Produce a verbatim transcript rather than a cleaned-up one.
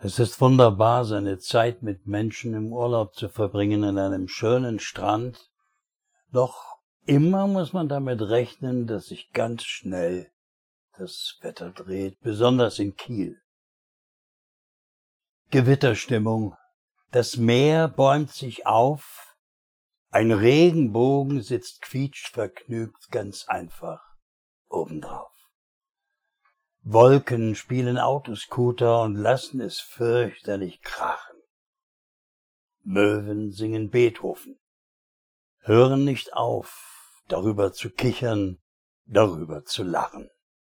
Es ist wunderbar, seine Zeit mit Menschen im Urlaub zu verbringen an einem schönen Strand. Doch immer muss man damit rechnen, dass sich ganz schnell das Wetter dreht, besonders in Kiel. Gewitterstimmung. Das Meer bäumt sich auf. Ein Regenbogen sitzt quietschvergnügt ganz einfach obendrauf. Wolken spielen Autoscooter und lassen es fürchterlich krachen. Möwen singen Beethoven, hören nicht auf, darüber zu kichern, darüber zu lachen.